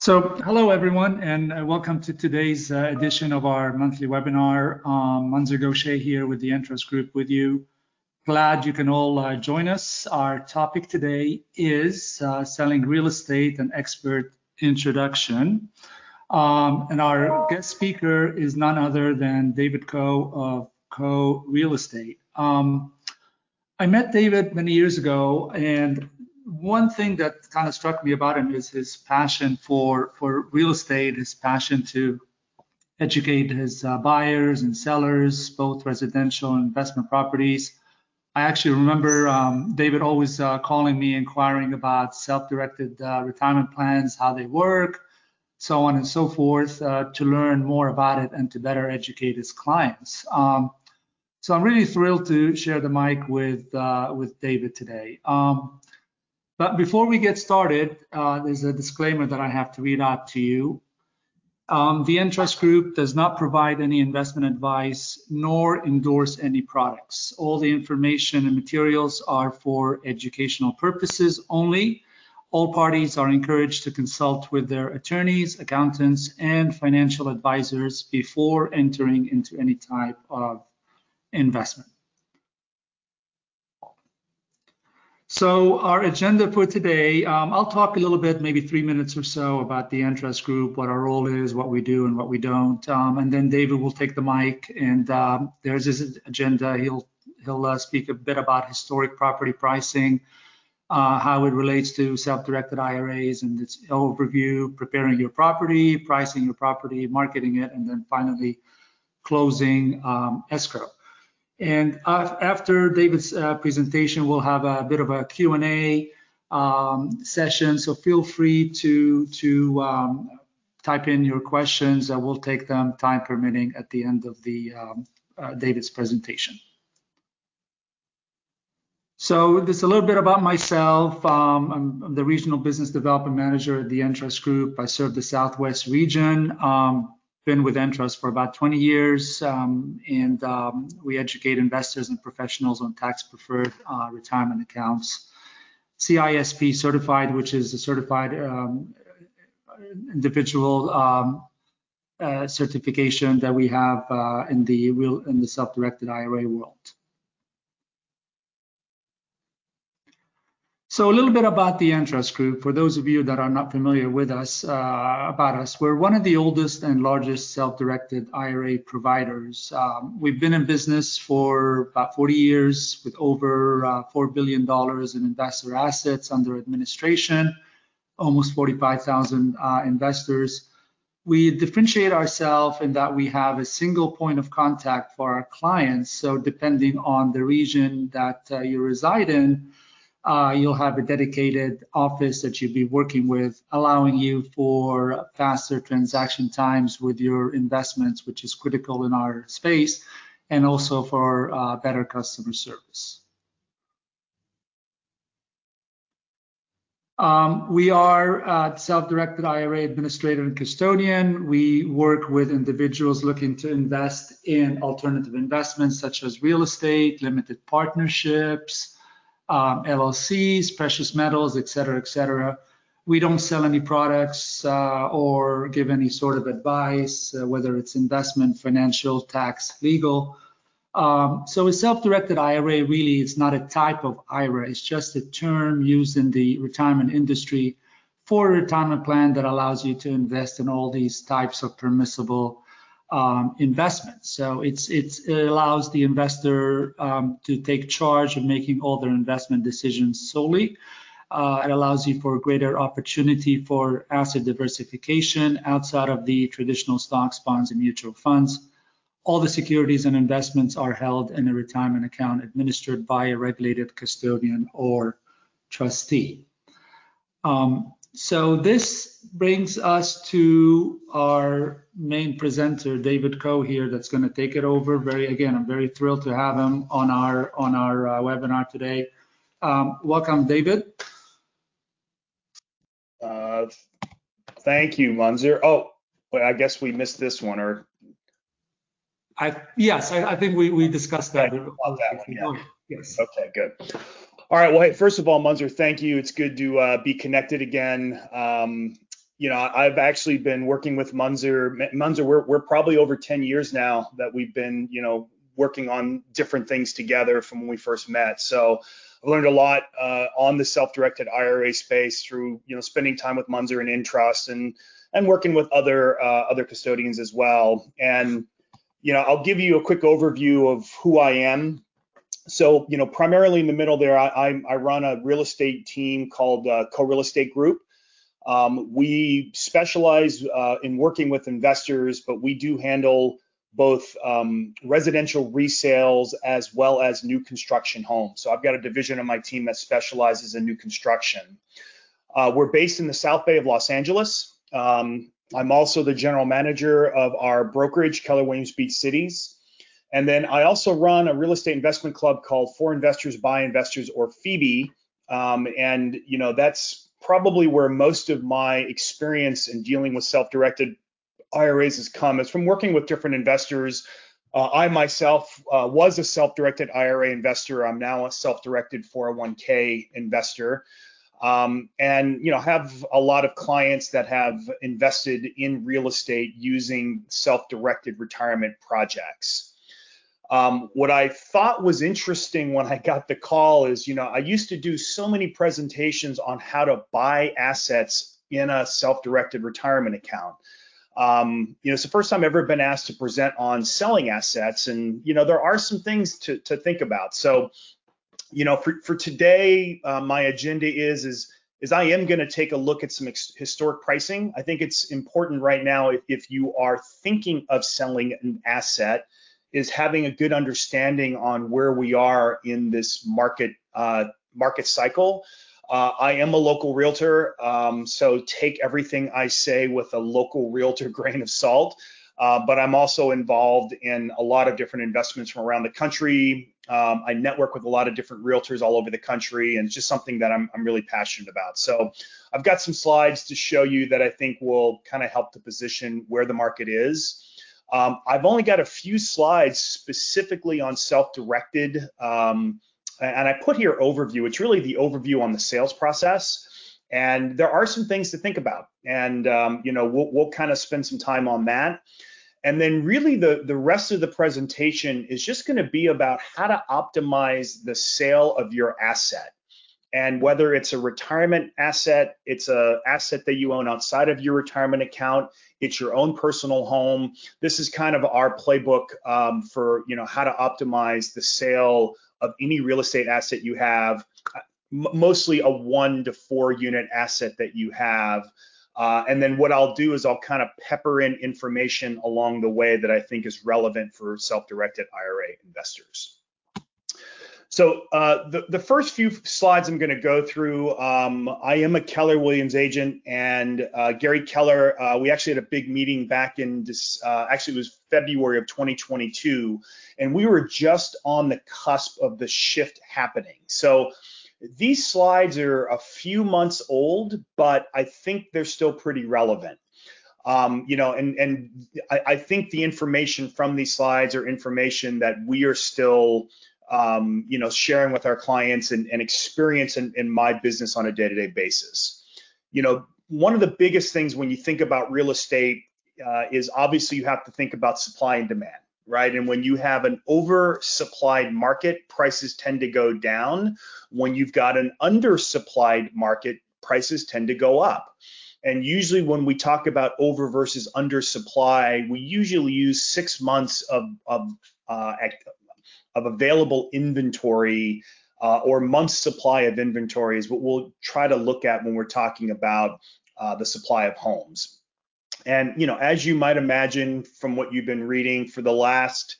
Hello everyone, and welcome to today's edition of our monthly webinar. Manzar Gaucher here with the Entrust Group with you. Glad you can all join us. Our topic today is selling real estate, an expert introduction. And our guest speaker is none other than David Koh of Koh Real Estate. I met David many years ago, and one thing that kind of struck me about him is his passion for real estate, his passion to educate his buyers and sellers, both residential and investment properties. I actually remember David always calling me, inquiring about self-directed retirement plans, how they work, so on and so forth, to learn more about it and to better educate his clients. So I'm really thrilled to share the mic with David today. But before we get started, there's a disclaimer that I have to read out to you. The Entrust Group does not provide any investment advice nor endorse any products. All the information and materials are for educational purposes only. All parties are encouraged to consult with their attorneys, accountants, and financial advisors before entering into any type of investment. So our agenda for today, I'll talk a little bit, maybe 3 minutes or so, about the Entrust Group, what our role is, what we do and what we don't. And then David will take the mic, and there's his agenda. He'll speak a bit about historic property pricing, how it relates to self-directed IRAs and its overview, preparing your property, pricing your property, marketing it, and then finally closing escrow. And after David's presentation, we'll have a bit of a Q&A session. So feel free to type in your questions. We'll take them, time permitting, at the end of David's presentation. So this a little bit about myself. I'm the Regional Business Development Manager at the Entrust Group. I serve the Southwest region. Been with Entrust for about 20 years, and we educate investors and professionals on tax-preferred retirement accounts. CISP certified, which is a certified individual certification that we have in the self-directed IRA world. So a little bit about the Entrust Group. For those of you that are not familiar with us, about us, we're one of the oldest and largest self-directed IRA providers. We've been in business for about 40 years with over $4 billion in investor assets under administration, almost 45,000 investors. We differentiate ourselves in that we have a single point of contact for our clients. So depending on the region that you reside in, you'll have a dedicated office that you'll be working with, allowing you for faster transaction times with your investments, which is critical in our space, and also for better customer service. We are self-directed IRA administrator and custodian. We work with individuals looking to invest in alternative investments such as real estate, limited partnerships, LLCs, precious metals, et cetera, et cetera. We don't sell any products or give any sort of advice, whether it's investment, financial, tax, legal. So a self-directed IRA really is not a type of IRA. It's just a term used in the retirement industry for a retirement plan that allows you to invest in all these types of permissible investments. So it allows the investor to take charge of making all their investment decisions solely. It allows you for greater opportunity for asset diversification outside of the traditional stocks, bonds, and mutual funds. All the securities and investments are held in a retirement account administered by a regulated custodian or trustee. So this brings us to our main presenter, David Koh here, that's going to take it over. I'm very thrilled to have him on our webinar today. Welcome, David. Thank you, Manzar. Oh, well, I guess we missed this one, or yes, I think we discussed that. Yeah. Yes. Okay, good. All right. Well, hey, first of all, Manzar, thank you. It's good to be connected again. I've actually been working with Munzer. We're probably over 10 years now that we've been, working on different things together from when we first met. So I've learned a lot on the self-directed IRA space through, spending time with Munzer and Intrust and working with other custodians as well. And, I'll give you a quick overview of who I am. So, primarily in the middle there, I run a real estate team called Co-Real Estate Group. We specialize in working with investors, but we do handle both residential resales as well as new construction homes. So I've got a division of my team that specializes in new construction. We're based in the South Bay of Los Angeles. I'm also the general manager of our brokerage, Keller Williams Beach Cities. And then I also run a real estate investment club called For Investors by Investors, or FIBI. And that's probably where most of my experience in dealing with self-directed IRAs has come. It's from working with different investors. I myself was a self-directed IRA investor. I'm now a self-directed 401k investor. And have a lot of clients that have invested in real estate using self-directed retirement projects. What I thought was interesting when I got the call is, I used to do so many presentations on how to buy assets in a self-directed retirement account. It's the first time I've ever been asked to present on selling assets, and there are some things to think about. So, for today, my agenda is I am going to take a look at some historic pricing. I think it's important right now, if you are thinking of selling an asset, is having a good understanding on where we are in this market cycle. I am a local realtor, so take everything I say with a local realtor grain of salt. But I'm also involved in a lot of different investments from around the country. I network with a lot of different realtors all over the country, and it's just something that I'm really passionate about. So I've got some slides to show you that I think will kind of help to position where the market is. I've only got a few slides specifically on self-directed, and I put here overview. It's really the overview on the sales process, and there are some things to think about, and we'll kind of spend some time on that. And then really the rest of the presentation is just going to be about how to optimize the sale of your asset. And whether it's a retirement asset, it's an asset that you own outside of your retirement account, it's your own personal home. This is kind of our playbook for how to optimize the sale of any real estate asset you have, mostly a 1 to 4 unit asset that you have. And then what I'll do is I'll kind of pepper in information along the way that I think is relevant for self-directed IRA investors. So the first few slides I'm going to go through, I am a Keller Williams agent, and Gary Keller, we actually had a big meeting back in this, actually it was February of 2022, and we were just on the cusp of the shift happening. So these slides are a few months old, but I think they're still pretty relevant. And I think the information from these slides are information that we are still sharing with our clients and experience in my business on a day-to-day basis. One of the biggest things when you think about real estate is obviously you have to think about supply and demand, right? And when you have an oversupplied market, prices tend to go down. When you've got an undersupplied market, prices tend to go up. And usually when we talk about over versus undersupply, we usually use 6 months of available inventory or months supply of inventory is what we'll try to look at when we're talking about the supply of homes. And, as you might imagine from what you've been reading for the last,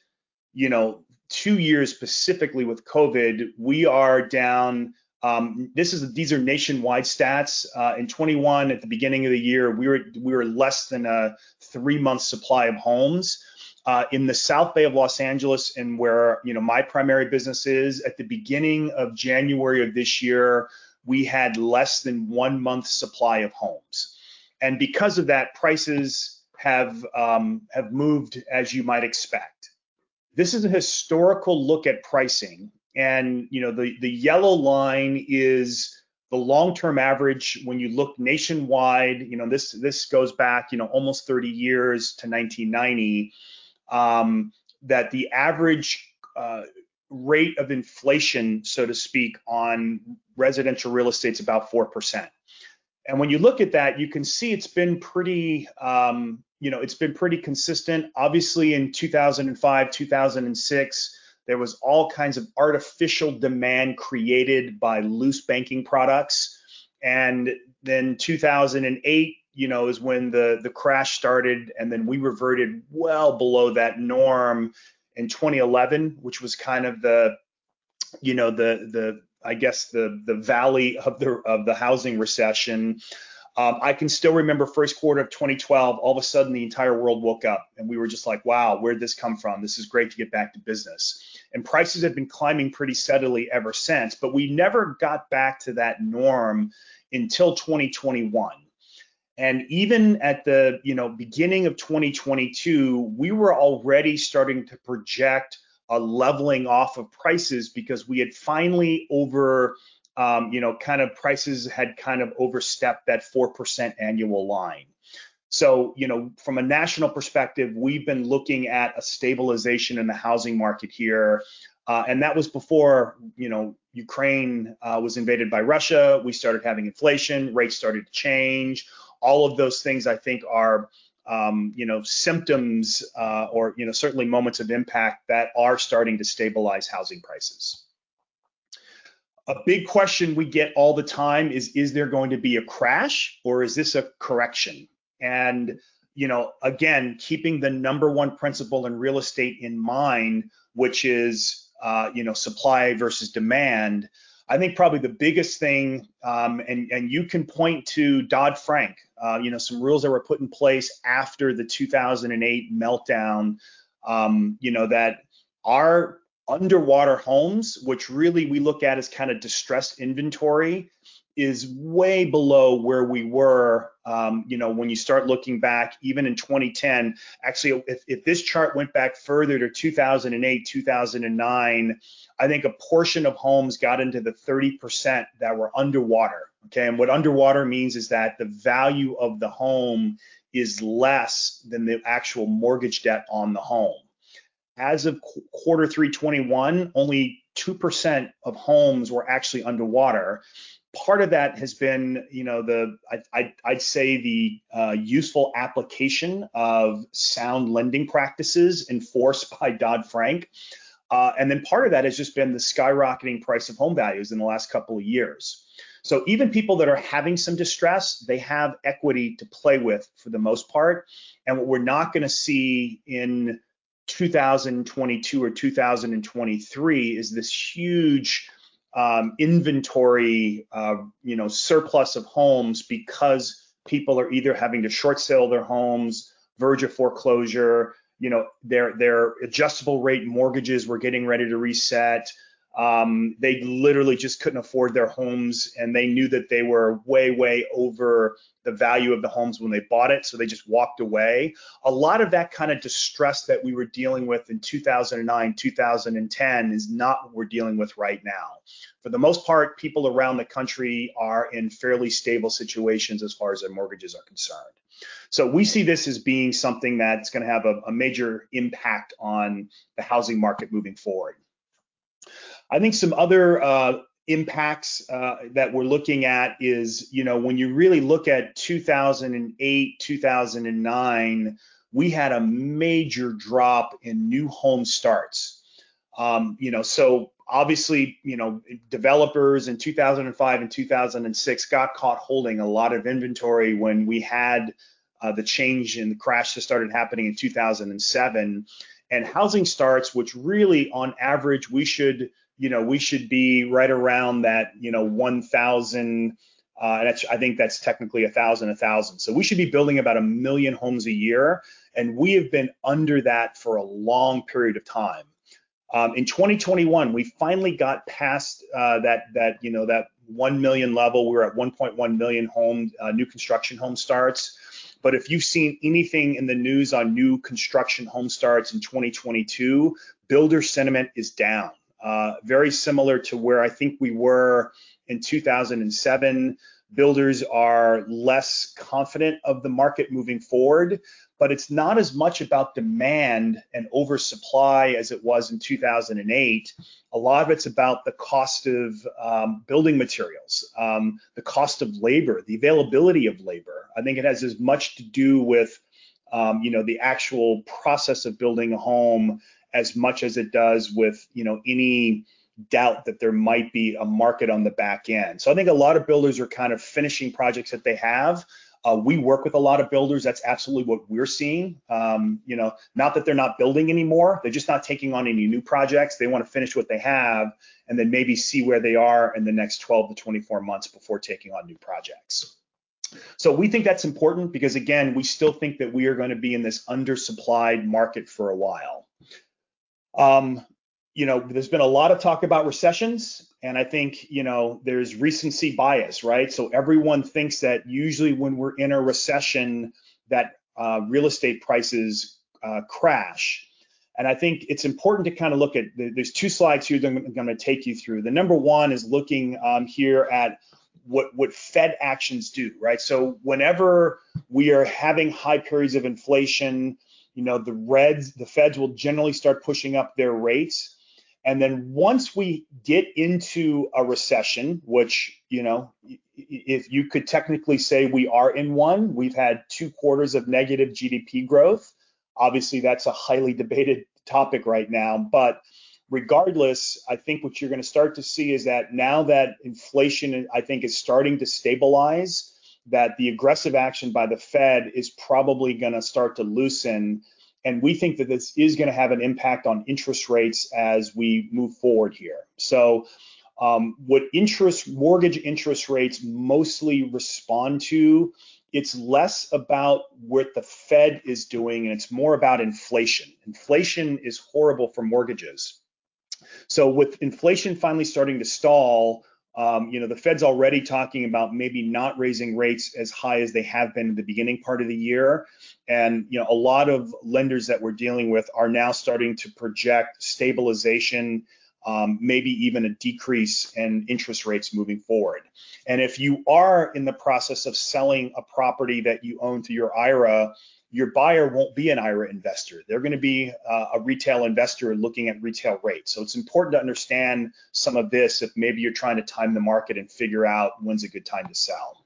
2 years specifically with COVID, we are down. These are nationwide stats. In 21, at the beginning of the year, we were less than a 3-month supply of homes. In the South Bay of Los Angeles, and where my primary business is, at the beginning of January of this year, we had less than 1 month supply of homes. And because of that, prices have moved as you might expect. This is a historical look at pricing, and the yellow line is the long-term average, when you look nationwide, this goes back, almost 30 years to 1990, that the average rate of inflation, so to speak, on residential real estate is about 4%. And when you look at that, you can see it's been pretty, it's been pretty consistent. Obviously, in 2005, 2006, there was all kinds of artificial demand created by loose banking products. And then 2008, is when the crash started, and then we reverted well below that norm in 2011, which was kind of the I guess the valley of the housing recession. I can still remember first quarter of 2012, all of a sudden the entire world woke up and we were just like, wow, where'd this come from? This is great to get back to business. And prices have been climbing pretty steadily ever since, but we never got back to that norm until 2021. And even at the beginning of 2022, we were already starting to project a leveling off of prices because we had finally prices had kind of overstepped that 4% annual line. So, from a national perspective, we've been looking at a stabilization in the housing market here. And that was before, Ukraine was invaded by Russia. We started having inflation, rates started to change. All of those things, I think, are symptoms or certainly moments of impact that are starting to stabilize housing prices. A big question we get all the time is there going to be a crash or is this a correction? And again, keeping the number one principle in real estate in mind, which is supply versus demand. I think probably the biggest thing, and you can point to Dodd-Frank, some rules that were put in place after the 2008 meltdown, that are underwater homes, which really we look at as kind of distressed inventory, is way below where we were, when you start looking back, even in 2010. Actually, if this chart went back further to 2008, 2009, I think a portion of homes got into the 30% that were underwater. Okay, and what underwater means is that the value of the home is less than the actual mortgage debt on the home. As of quarter 3 21, only 2% of homes were actually underwater. Part of that has been, I'd say the useful application of sound lending practices enforced by Dodd-Frank. And then part of that has just been the skyrocketing price of home values in the last couple of years. So even people that are having some distress, they have equity to play with for the most part. And what we're not going to see in 2022 or 2023 is this huge inventory, surplus of homes because people are either having to short sale their homes, verge of foreclosure, their adjustable rate mortgages were getting ready to reset. They literally just couldn't afford their homes, and they knew that they were way, way over the value of the homes when they bought it, so they just walked away. A lot of that kind of distress that we were dealing with in 2009, 2010 is not what we're dealing with right now. For the most part, people around the country are in fairly stable situations as far as their mortgages are concerned. So we see this as being something that's going to have a major impact on the housing market moving forward. I think some other impacts that we're looking at is, when you really look at 2008, 2009, we had a major drop in new home starts. So obviously, developers in 2005 and 2006 got caught holding a lot of inventory when we had the change in the crash that started happening in 2007. And housing starts, which really on average, we should be right around that, 1,000. I think that's technically 1,000. So we should be building about 1 million homes a year. And we have been under that for a long period of time. In 2021, we finally got past that 1 million level. We were at 1.1 million new construction home starts. But if you've seen anything in the news on new construction home starts in 2022, builder sentiment is down. Very similar to where I think we were in 2007. Builders are less confident of the market moving forward, but it's not as much about demand and oversupply as it was in 2008. A lot of it's about the cost of building materials, the cost of labor, the availability of labor. I think it has as much to do with the actual process of building a home as much as it does with any doubt that there might be a market on the back end. So I think a lot of builders are kind of finishing projects that they have. We work with a lot of builders. That's absolutely what we're seeing. Not that they're not building anymore. They're just not taking on any new projects. They want to finish what they have and then maybe see where they are in the next 12 to 24 months before taking on new projects. So we think that's important because, again, we still think that we are going to be in this undersupplied market for a while. There's been a lot of talk about recessions, and I think, there's recency bias, right? So everyone thinks that usually when we're in a recession that real estate prices crash. And I think it's important to kind of look at, there's two slides here that I'm going to take you through. The number one is looking here at what Fed actions do, right? So whenever we are having high periods of inflation, the Feds will generally start pushing up their rates. And then once we get into a recession, which, if you could technically say we are in one, we've had 2 quarters of negative GDP growth. Obviously, that's a highly debated topic right now. But regardless, I think what you're going to start to see is that now that inflation, I think, is starting to stabilize, that the aggressive action by the Fed is probably going to start to loosen. And we think that this is going to have an impact on interest rates as we move forward here. So what mortgage interest rates mostly respond to, it's less about what the Fed is doing, and it's more about inflation. Inflation is horrible for mortgages. So with inflation finally starting to stall, the Fed's already talking about maybe not raising rates as high as they have been in the beginning part of the year. And, a lot of lenders that we're dealing with are now starting to project stabilization, maybe even a decrease in interest rates moving forward. And if you are in the process of selling a property that you own through your IRA, your buyer won't be an IRA investor. They're going to be a retail investor looking at retail rates. So it's important to understand some of this if maybe you're trying to time the market and figure out when's a good time to sell.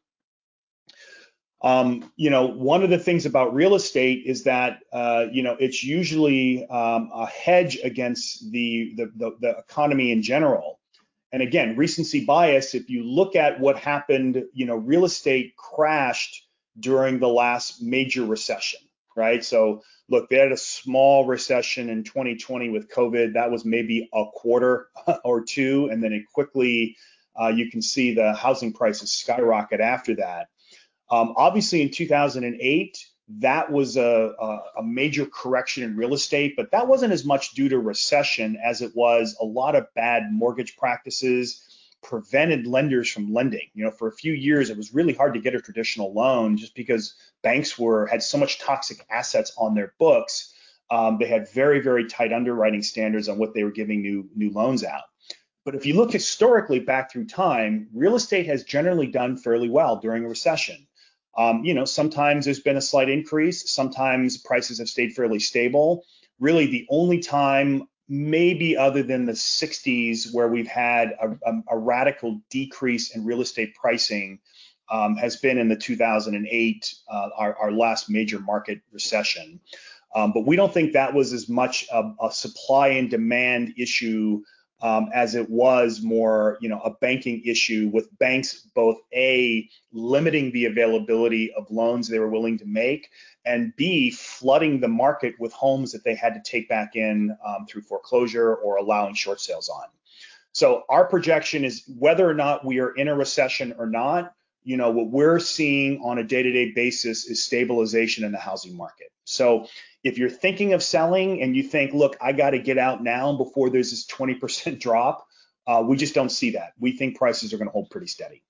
One of the things about real estate is that, it's usually a hedge against the economy in general. And again, recency bias, if you look at what happened, real estate crashed during the last major recession, right? So look, they had a small recession in 2020 with COVID. That was maybe a quarter or two. And then it quickly, you can see the housing prices skyrocket after that. Obviously in 2008, that was a major correction in real estate, but that wasn't as much due to recession as it was a lot of bad mortgage practices prevented lenders from lending. For a few years, it was really hard to get a traditional loan just because banks had so much toxic assets on their books. They had very, very tight underwriting standards on what they were giving new loans out. But if you look historically back through time, real estate has generally done fairly well during a recession. Sometimes there's been a slight increase. Sometimes prices have stayed fairly stable. Really, the only time, maybe other than the 60s, where we've had a radical decrease in real estate pricing has been in the 2008, our last major market recession. But we don't think that was as much a supply and demand issue as it was more, a banking issue, with banks both A, limiting the availability of loans they were willing to make, and B, flooding the market with homes that they had to take back in through foreclosure or allowing short sales on. So our projection is, whether or not we are in a recession or not, what we're seeing on a day-to-day basis is stabilization in the housing market. So if you're thinking of selling and you think, look, I got to get out now before there's this 20% drop, we just don't see that. We think prices are going to hold pretty steady.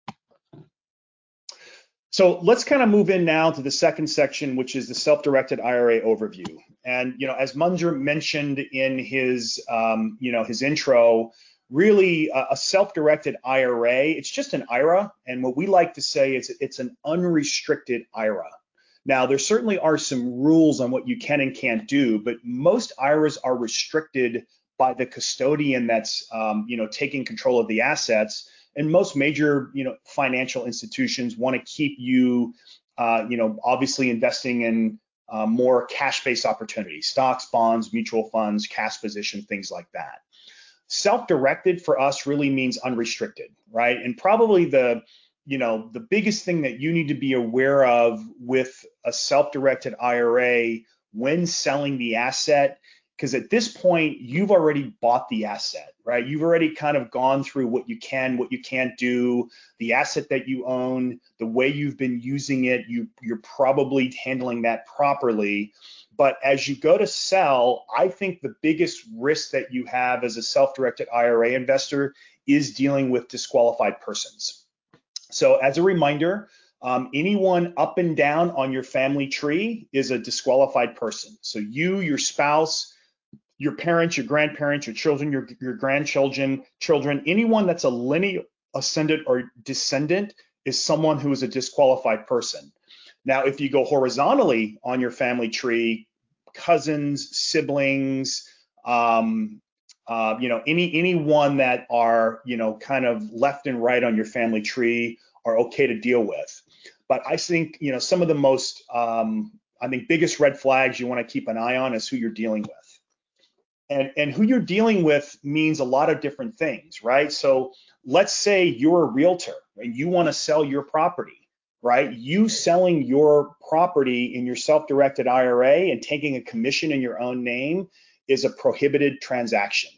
So let's kind of move in now to the second section, which is the self-directed IRA overview. And, as Munzer mentioned in his intro, really a self-directed IRA, it's just an IRA. And what we like to say is it's an unrestricted IRA. Now, there certainly are some rules on what you can and can't do, but most IRAs are restricted by the custodian that's taking control of the assets. And most major financial institutions want to keep you obviously investing in more cash-based opportunities, stocks, bonds, mutual funds, cash position, things like that. Self-directed for us really means unrestricted, right? And probably the biggest thing that you need to be aware of with a self-directed IRA when selling the asset, because at this point you've already bought the asset, right? You've already kind of gone through what you can, what you can't do, the asset that you own, the way you've been using it, you're probably handling that properly. But as you go to sell, I think the biggest risk that you have as a self-directed IRA investor is dealing with disqualified persons. So as a reminder, anyone up and down on your family tree is a disqualified person. So you, your spouse, your parents, your grandparents, your children, your grandchildren, anyone that's a lineal ascendant or descendant is someone who is a disqualified person. Now, if you go horizontally on your family tree, cousins, siblings, anyone that are, kind of left and right on your family tree are okay to deal with. But I think, some of the most, biggest red flags you want to keep an eye on is who you're dealing with. And who you're dealing with means a lot of different things, right? So let's say you're a realtor and you want to sell your property. Right? You selling your property in your self-directed IRA and taking a commission in your own name is a prohibited transaction.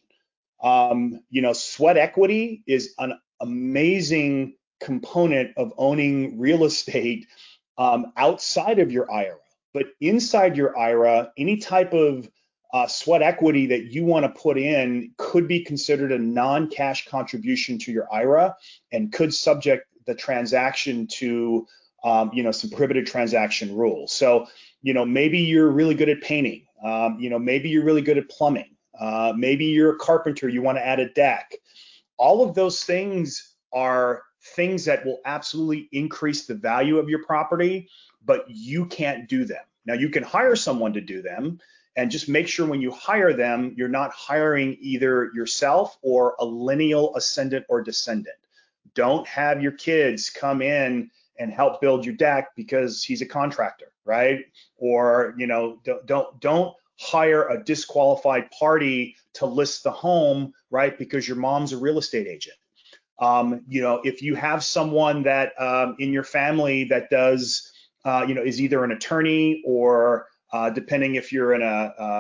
Sweat equity is an amazing component of owning real estate outside of your IRA. But inside your IRA, any type of sweat equity that you want to put in could be considered a non-cash contribution to your IRA and could subject the transaction to some prohibited transaction rules. So maybe you're really good at painting, maybe you're really good at plumbing, maybe you're a carpenter, you want to add a deck. All of those things are things that will absolutely increase the value of your property, but you can't do them. Now you can hire someone to do them, and just make sure when you hire them, you're not hiring either yourself or a lineal ascendant or descendant. Don't have your kids come in and help build your deck because he's a contractor, right? Or don't hire a disqualified party to list the home, right? Because your mom's a real estate agent. If you have someone that in your family that does, is either an attorney or depending if you're in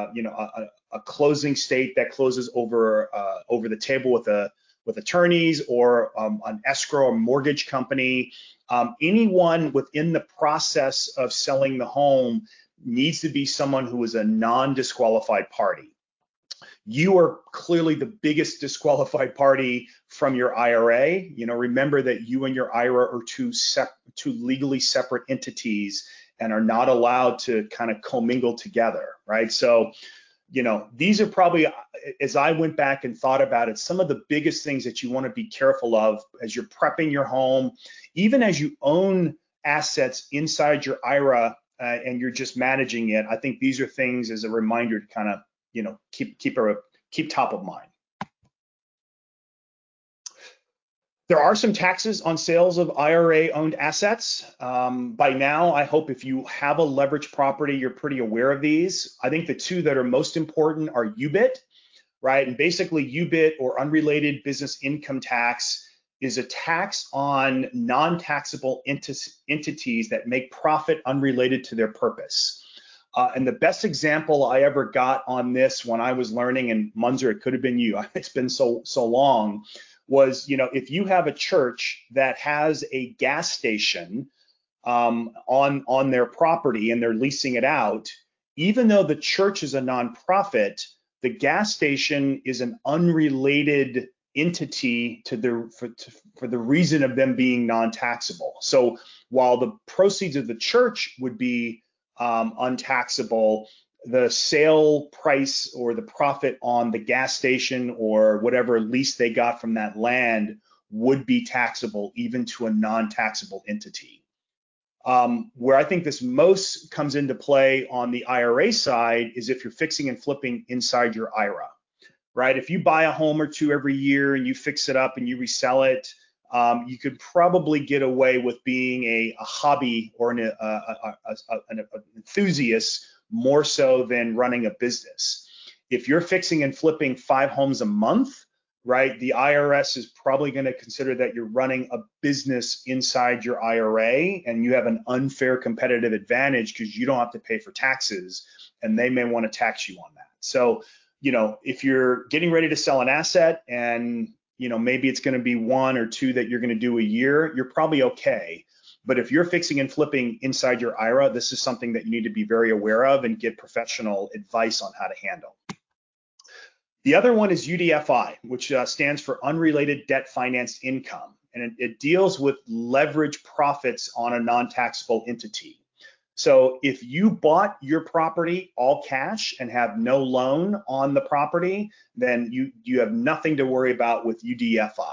a closing state that closes over the table with attorneys or an escrow or mortgage company, anyone within the process of selling the home needs to be someone who is a non-disqualified party. You are clearly the biggest disqualified party from your IRA. Remember that you and your IRA are two legally separate entities and are not allowed to kind of commingle together, right? So these are probably, as I went back and thought about it, some of the biggest things that you want to be careful of as you're prepping your home, even as you own assets inside your IRA and you're just managing it. I think these are things as a reminder to kind of, keep top of mind. There are some taxes on sales of IRA-owned assets. By now, I hope if you have a leveraged property, you're pretty aware of these. I think the two that are most important are UBIT, right? And basically, UBIT, or unrelated business income tax, is a tax on non-taxable entities that make profit unrelated to their purpose. And the best example I ever got on this when I was learning, and Munzer, it could have been you, it's been so long, was, if you have a church that has a gas station on their property and they're leasing it out, even though the church is a nonprofit, the gas station is an unrelated entity for the reason of them being non-taxable. So while the proceeds of the church would be untaxable, the sale price or the profit on the gas station or whatever lease they got from that land would be taxable even to a non-taxable entity. Where I think this most comes into play on the IRA side is if you're fixing and flipping inside your IRA, right? If you buy a home or two every year and you fix it up and you resell it, you could probably get away with being a hobby or an enthusiast more so than running a business. If you're fixing and flipping 5 homes a month, right, the IRS is probably going to consider that you're running a business inside your IRA and you have an unfair competitive advantage because you don't have to pay for taxes and they may want to tax you on that. So, you know, if you're getting ready to sell an asset and, you know, maybe it's going to be 1 or 2 that you're going to do a year, you're probably okay. But if you're fixing and flipping inside your IRA, this is something that you need to be very aware of and get professional advice on how to handle. The other one is UDFI, which stands for Unrelated Debt Financed Income, and it deals with leverage profits on a non-taxable entity. So if you bought your property all cash and have no loan on the property, then you have nothing to worry about with UDFI.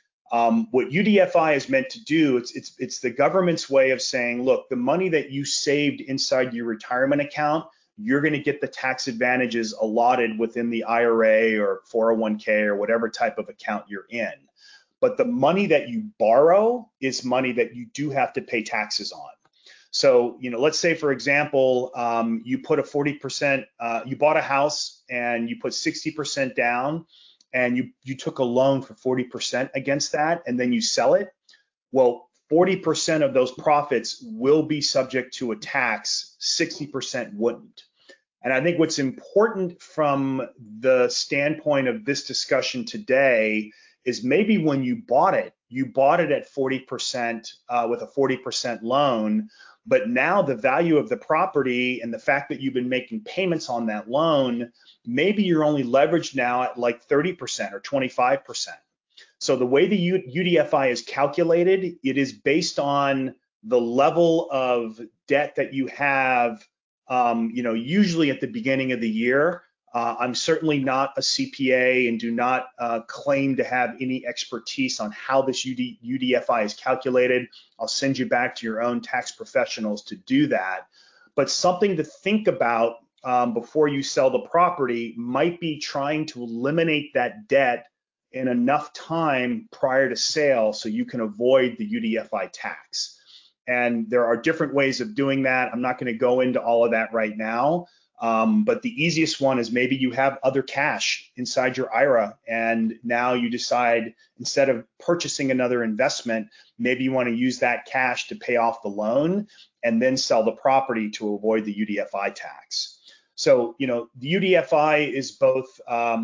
What UDFI is meant to do, it's the government's way of saying, look, the money that you saved inside your retirement account, you're going to get the tax advantages allotted within the IRA or 401k or whatever type of account you're in. But the money that you borrow is money that you do have to pay taxes on. So, you know, let's say, for example, you put a 40%, you bought a house and you put 60% down and you took a loan for 40% against that and then you sell it. Well, 40% of those profits will be subject to a tax, 60% wouldn't. And I think what's important from the standpoint of this discussion today is maybe when you bought it at 40% with a 40% loan, but now the value of the property and the fact that you've been making payments on that loan, maybe you're only leveraged now at like 30% or 25%. So the way the UDFI is calculated, it is based on the level of debt that you have, you know, usually at the beginning of the year. I'm certainly not a CPA and do not claim to have any expertise on how this UDFI is calculated. I'll send you back to your own tax professionals to do that. But something to think about before you sell the property might be trying to eliminate that debt in enough time prior to sale so you can avoid the UDFI tax. And there are different ways of doing that. I'm not going to go into all of that right now. But the easiest one is maybe you have other cash inside your IRA and now you decide instead of purchasing another investment, maybe you want to use that cash to pay off the loan and then sell the property to avoid the UDFI tax. So, you know, the UDFI is both,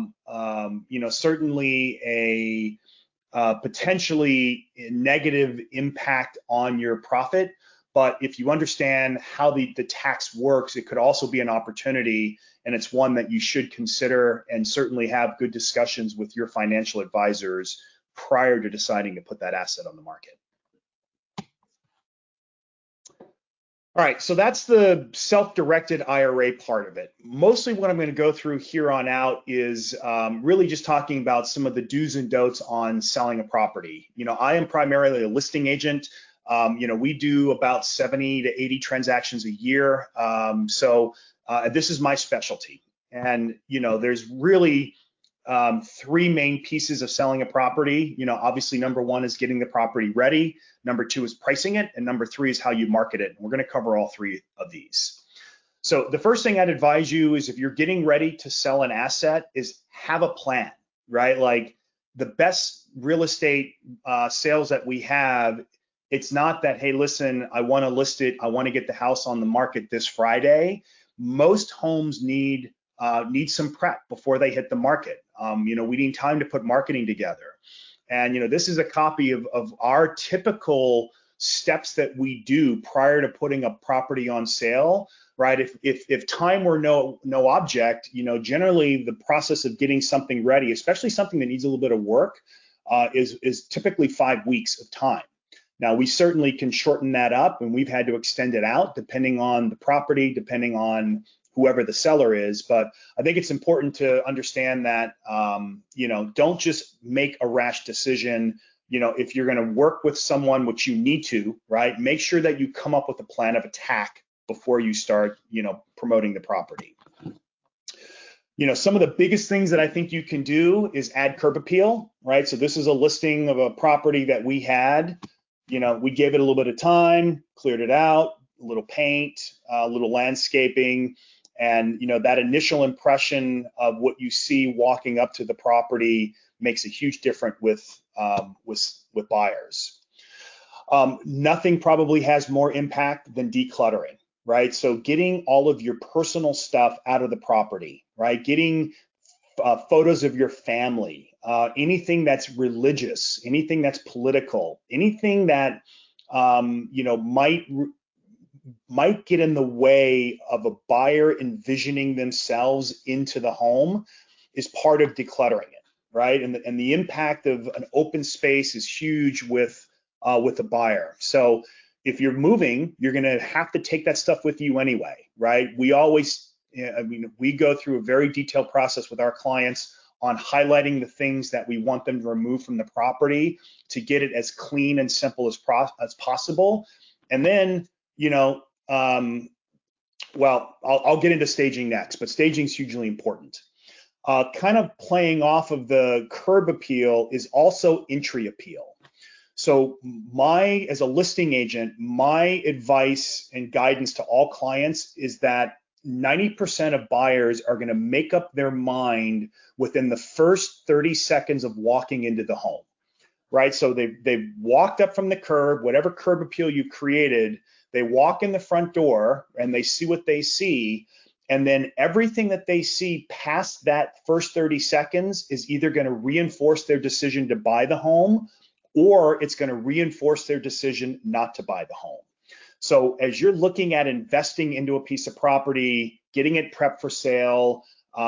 you know, certainly a potentially negative impact on your profit. But if you understand how the tax works, it could also be an opportunity, and it's one that you should consider and certainly have good discussions with your financial advisors prior to deciding to put that asset on the market. All right, so that's the self-directed IRA part of it. Mostly what I'm going to go through here on out is really just talking about some of the do's and don'ts on selling a property. You know, I am primarily a listing agent. You know, we do about 70 to 80 transactions a year. So this is my specialty. And, you know, there's really 3 main pieces of selling a property. You know, obviously, number 1 is getting the property ready. Number 2 is pricing it. And number 3 is how you market it. And we're going to cover all 3 of these. So the first thing I'd advise you is if you're getting ready to sell an asset is have a plan, right? Like the best real estate sales that we have, it's not that, hey, listen, I want to list it. I want to get the house on the market this Friday. Most homes need some prep before they hit the market. You know, we need time to put marketing together. And, you know, this is a copy of our typical steps that we do prior to putting a property on sale, right? If time were no object, you know, generally the process of getting something ready, especially something that needs a little bit of work, is typically 5 weeks of time. Now, we certainly can shorten that up, and we've had to extend it out depending on the property, depending on whoever the seller is. But I think it's important to understand that, don't just make a rash decision. If you're going to work with someone, which you need to, right, make sure that you come up with a plan of attack before you start, promoting the property. Some of the biggest things that I think you can do is add curb appeal, right? So this is a listing of a property that we had. We gave it a little bit of time, cleared it out, a little paint, a little landscaping, and that initial impression of what you see walking up to the property makes a huge difference with buyers. Nothing probably has more impact than decluttering, right? So getting all of your personal stuff out of the property, right? Getting photos of your family, anything that's religious, anything that's political, anything that might get in the way of a buyer envisioning themselves into the home is part of decluttering it, right? And the impact of an open space is huge with a buyer. So if you're moving, you're going to have to take that stuff with you anyway, right? We go through a very detailed process with our clients on highlighting the things that we want them to remove from the property to get it as clean and simple as possible. And then, I'll get into staging next, but staging is hugely important. Kind of playing off of the curb appeal is also entry appeal. So as a listing agent, my advice and guidance to all clients is that 90% of buyers are going to make up their mind within the first 30 seconds of walking into the home, right? So they've walked up from the curb, whatever curb appeal you created, they walk in the front door and they see what they see. And then everything that they see past that first 30 seconds is either going to reinforce their decision to buy the home, or it's going to reinforce their decision not to buy the home. So as you're looking at investing into a piece of property, getting it prepped for sale,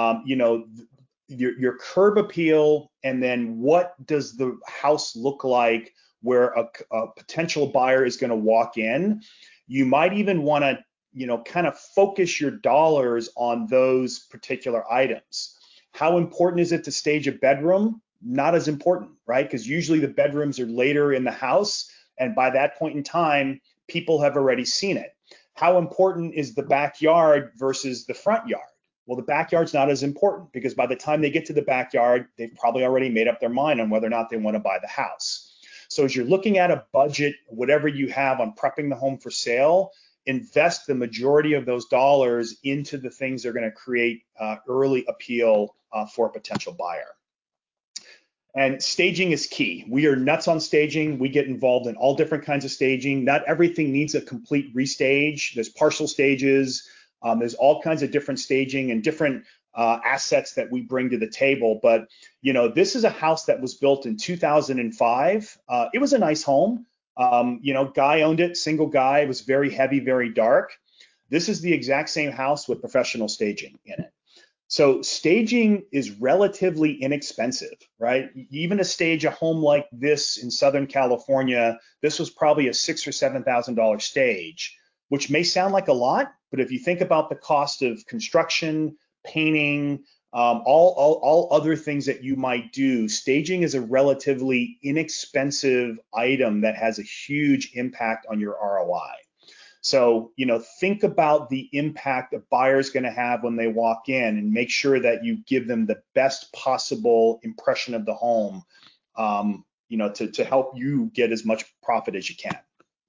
your curb appeal, and then what does the house look like where a potential buyer is going to walk in, you might even want to kind of focus your dollars on those particular items. How important is it to stage a bedroom? Not as important, right? Because usually the bedrooms are later in the house, and by that point in time, people have already seen it. How important is the backyard versus the front yard? Well, the backyard's not as important because by the time they get to the backyard, they've probably already made up their mind on whether or not they want to buy the house. So as you're looking at a budget, whatever you have on prepping the home for sale, invest the majority of those dollars into the things that are going to create early appeal for a potential buyer. And staging is key. We are nuts on staging. We get involved in all different kinds of staging. Not everything needs a complete restage. There's partial stages. There's all kinds of different staging and different assets that we bring to the table. But, this is a house that was built in 2005. It was a nice home. Guy owned it, single guy. It was very heavy, very dark. This is the exact same house with professional staging in it. So staging is relatively inexpensive, right? Even to stage a home like this in Southern California, this was probably a $6,000 or $7,000 stage, which may sound like a lot, but if you think about the cost of construction, painting, all other things that you might do, staging is a relatively inexpensive item that has a huge impact on your ROI. So, think about the impact a buyer is going to have when they walk in and make sure that you give them the best possible impression of the home, to help you get as much profit as you can.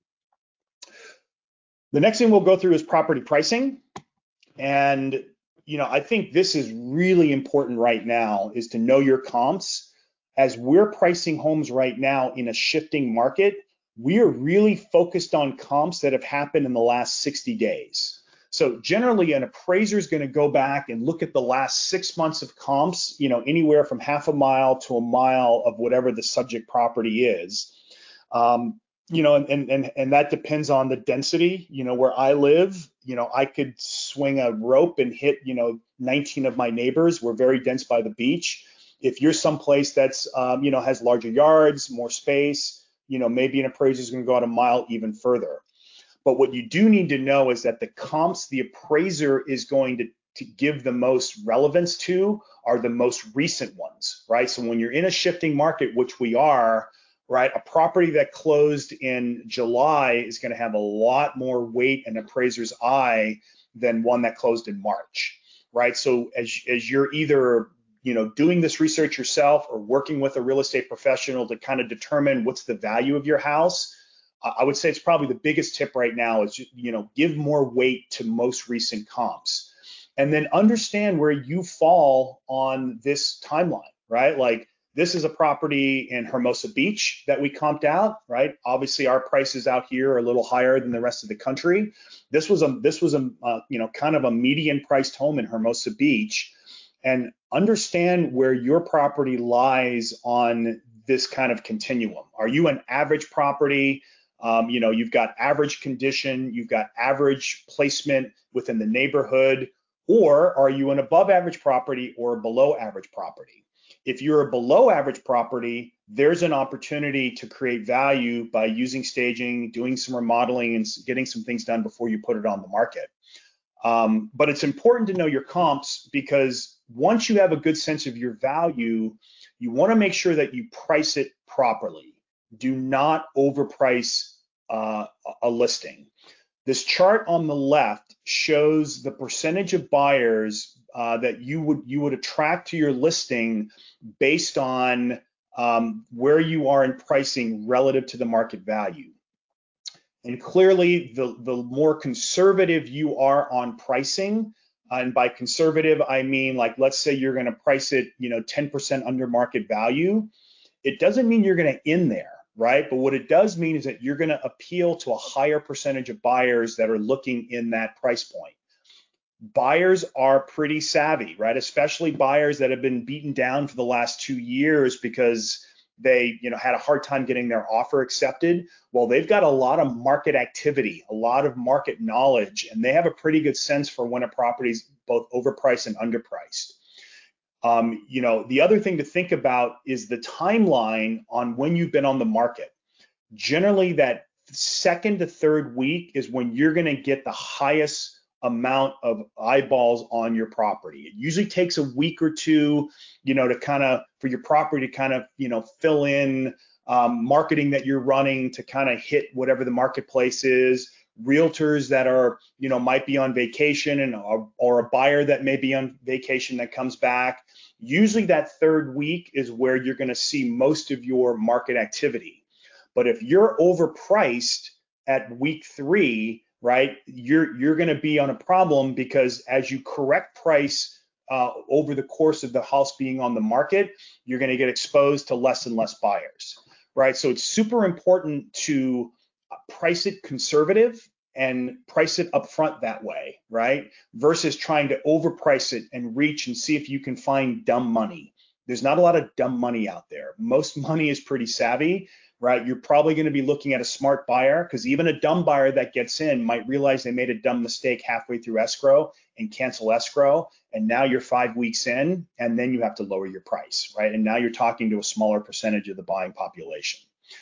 The next thing we'll go through is property pricing. And, I think this is really important right now is to know your comps. As we're pricing homes right now in a shifting market, we are really focused on comps that have happened in the last 60 days. So generally an appraiser is going to go back and look at the last 6 months of comps, anywhere from half a mile to a mile of whatever the subject property is. And that depends on the density. Where I live, I could swing a rope and hit, 19 of my neighbors. We're very dense by the beach. If you're someplace that's, has larger yards, more space, maybe an appraiser is going to go out a mile even further. But what you do need to know is that the comps the appraiser is going to give the most relevance to are the most recent ones, right? So when you're in a shifting market, which we are, right, a property that closed in July is going to have a lot more weight in appraiser's eye than one that closed in March, right? So as you're either doing this research yourself or working with a real estate professional to kind of determine what's the value of your house, I would say it's probably the biggest tip right now is, give more weight to most recent comps. And then understand where you fall on this timeline, right? Like this is a property in Hermosa Beach that we comped out, right? Obviously our prices out here are a little higher than the rest of the country. This was a kind of a median priced home in Hermosa Beach. And understand where your property lies on this kind of continuum. Are you an average property? You've got average condition, you've got average placement within the neighborhood, or are you an above average property or a below average property? If you're a below average property, there's an opportunity to create value by using staging, doing some remodeling, and getting some things done before you put it on the market. But it's important to know your comps, because once you have a good sense of your value, you want to make sure that you price it properly. Do not overprice a listing. This chart on the left shows the percentage of buyers that you would attract to your listing based on where you are in pricing relative to the market value. And clearly, the more conservative you are on pricing, and by conservative, I mean, like, let's say you're going to price it, 10% under market value. It doesn't mean you're going to end there, right? But what it does mean is that you're going to appeal to a higher percentage of buyers that are looking in that price point. Buyers are pretty savvy, right? Especially buyers that have been beaten down for the last 2 years because they had a hard time getting their offer accepted. Well, they've got a lot of market activity, a lot of market knowledge, and they have a pretty good sense for when a property is both overpriced and underpriced. The other thing to think about is the timeline on when you've been on the market. Generally, that second to third week is when you're going to get the highest amount of eyeballs on your property. It usually takes a week or two, to kind of, for your property to kind of, fill in marketing that you're running to kind of hit whatever the marketplace is. Realtors that are, might be on vacation or a buyer that may be on vacation that comes back. Usually that third week is where you're going to see most of your market activity. But if you're overpriced at week 3, right, you're going to be on a problem, because as you correct price over the course of the house being on the market, you're going to get exposed to less and less buyers, right? So it's super important to price it conservative and price it upfront that way, right? Versus trying to overprice it and reach and see if you can find dumb money. There's not a lot of dumb money out there. Most money is pretty savvy, right? You're probably going to be looking at a smart buyer, because even a dumb buyer that gets in might realize they made a dumb mistake halfway through escrow and cancel escrow. And now you're 5 weeks in, and then you have to lower your price, right? And now you're talking to a smaller percentage of the buying population.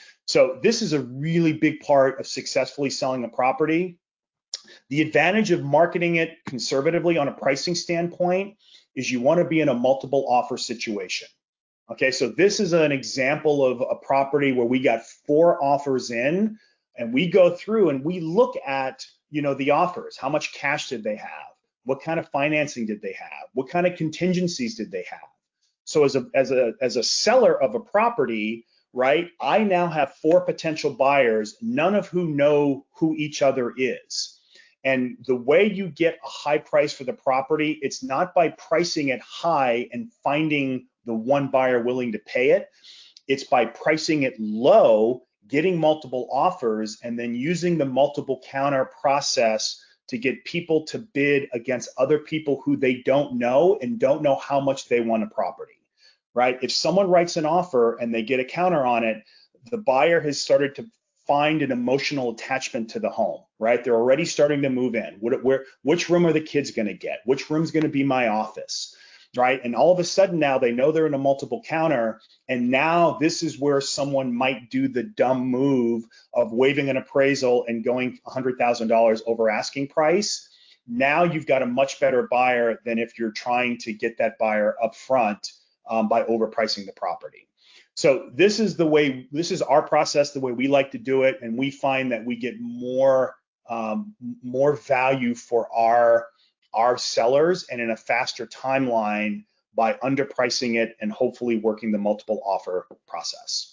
So this is a really big part of successfully selling a property. The advantage of marketing it conservatively on a pricing standpoint is you want to be in a multiple offer situation. Okay, so this is an example of a property where we got 4 offers in, and we go through and we look at, the offers. How much cash did they have? What kind of financing did they have? What kind of contingencies did they have? So as a seller of a property, right, I now have 4 potential buyers, none of whom know who each other is. And the way you get a high price for the property, it's not by pricing it high and finding the one buyer willing to pay it. It's by pricing it low, getting multiple offers, and then using the multiple counter process to get people to bid against other people who they don't know and don't know how much they want a property, right? If someone writes an offer and they get a counter on it, the buyer has started to find an emotional attachment to the home, right? They're already starting to move in. Which room are the kids going to get? Which room's going to be my office? right? And all of a sudden now they know they're in a multiple counter, and now this is where someone might do the dumb move of waiving an appraisal and going $100,000 over asking price. Now you've got a much better buyer than if you're trying to get that buyer up front by overpricing the property. So this is our process, the way we like to do it, and we find that we get more value for our sellers and in a faster timeline by underpricing it and hopefully working the multiple offer process.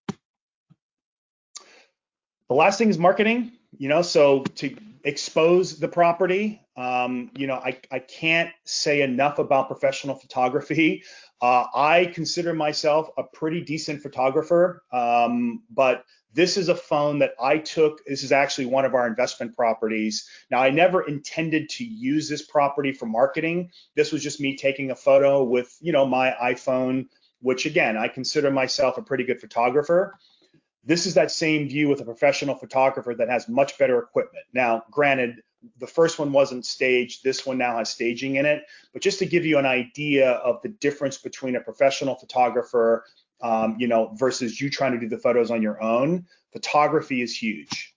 The last thing is marketing, so to expose the property, I can't say enough about professional photography. I consider myself a pretty decent photographer, but this is a phone that I took. This is actually one of our investment properties. Now, I never intended to use this property for marketing. This was just me taking a photo with, my iPhone, which again, I consider myself a pretty good photographer. This is that same view with a professional photographer that has much better equipment. Now, granted, the first one wasn't staged. This one now has staging in it. But just to give you an idea of the difference between a professional photographer, versus you trying to do the photos on your own, photography is huge.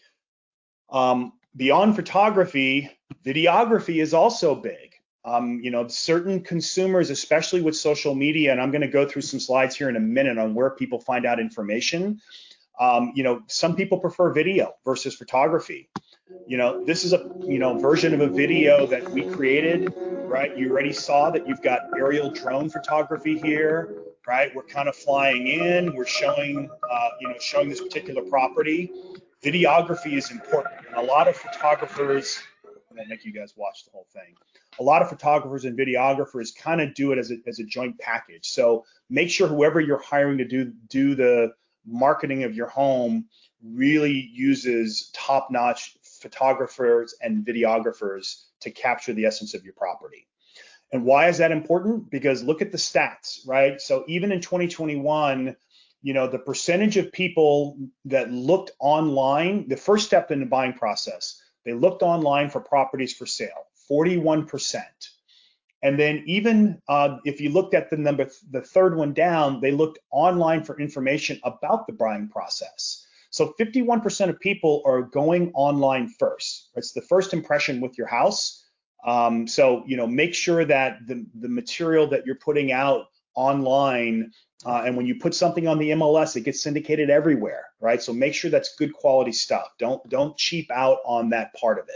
Beyond photography, videography is also big. Certain consumers, especially with social media, and I'm going to go through some slides here in a minute on where people find out information. Some people prefer video versus photography. This is a version of a video that we created, right? You already saw that you've got aerial drone photography here, right? We're kind of flying in, we're showing this particular property. Videography is important, and a lot of photographers, I won't make you guys watch the whole thing. A lot of photographers and videographers kind of do it as a joint package. So make sure whoever you're hiring to do the marketing of your home really uses top-notch photographers and videographers to capture the essence of your property. And why is that important? Because look at the stats, right? So even in 2021, the percentage of people that looked online, the first step in the buying process, they looked online for properties for sale, 41%. And then even if you looked at the third one down, they looked online for information about the buying process. So 51% of people are going online first. It's the first impression with your house. So make sure that the material that you're putting out online, and when you put something on the MLS, it gets syndicated everywhere, right? So make sure that's good quality stuff. Don't cheap out on that part of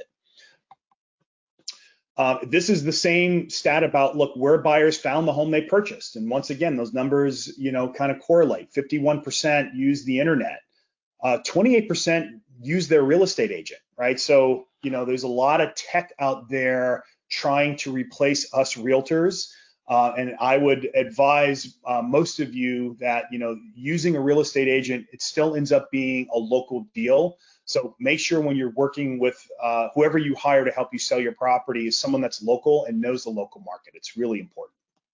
it. This is the same stat about, look, where buyers found the home they purchased. And once again, those numbers, kind of correlate. 51% use the internet. 28% use their real estate agent, right? So, there's a lot of tech out there trying to replace us realtors. And I would advise most of you that, using a real estate agent, it still ends up being a local deal. So make sure when you're working with whoever you hire to help you sell your property is someone that's local and knows the local market. It's really important.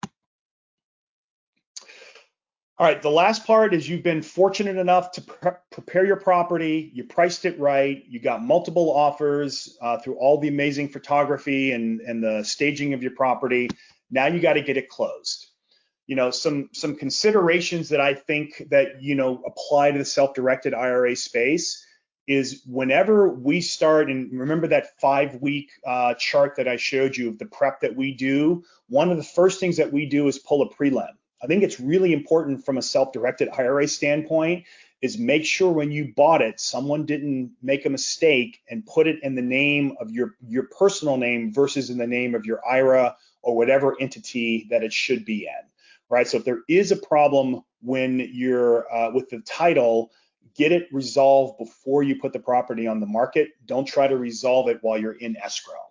All right, the last part is you've been fortunate enough to prepare your property, you priced it right, you got multiple offers through all the amazing photography and the staging of your property. Now you got to get it closed. Some considerations that I think that apply to the self-directed IRA space is whenever we start, and remember that 5-week chart that I showed you of the prep that we do, one of the first things that we do is pull a prelim. I think it's really important from a self-directed IRA standpoint is make sure when you bought it, someone didn't make a mistake and put it in the name of your personal name versus in the name of your IRA or whatever entity that it should be in, right? So if there is a problem when you're with the title, get it resolved before you put the property on the market. Don't try to resolve it while you're in escrow.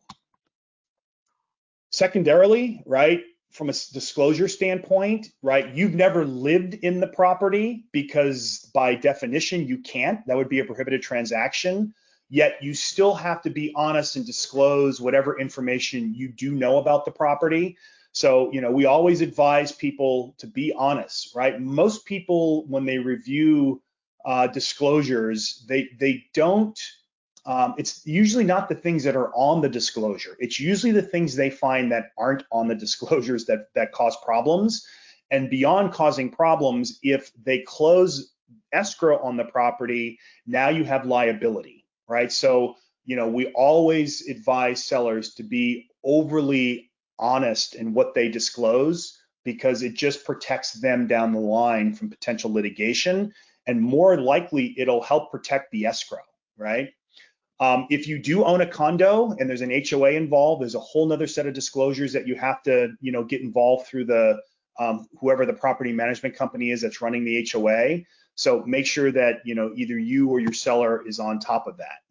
Secondarily, right, from a disclosure standpoint, right, you've never lived in the property because by definition you can't. That would be a prohibited transaction. Yet you still have to be honest and disclose whatever information you do know about the property. So, we always advise people to be honest, right? Most people, when they review disclosures, they don't it's usually not the things that are on the disclosure. It's usually the things they find that aren't on the disclosures that cause problems. And beyond causing problems, if they close escrow on the property, now you have liability, right? So, we always advise sellers to be overly honest in what they disclose, because it just protects them down the line from potential litigation, and more likely it'll help protect the escrow, right? If you do own a condo and there's an HOA involved, there's a whole nother set of disclosures that you have to, get involved through the whoever the property management company is that's running the HOA. So make sure that, either you or your seller is on top of that.